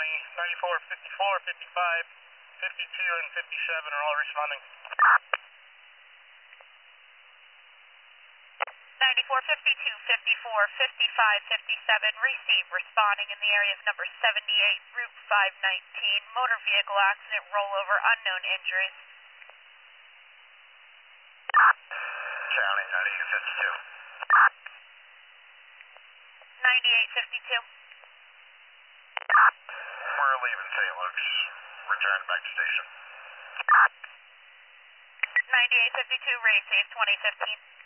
County, 94, 54, 55, 52, and 57 are all responding. 94, 52, 54, 55, 57, receive, responding in the area of number 78, Route 519, motor vehicle accident, rollover, unknown injuries. County, 98, 52. 98, 52. We're leaving St. Luke's, return back to station. 98, 52, race safe, 2015.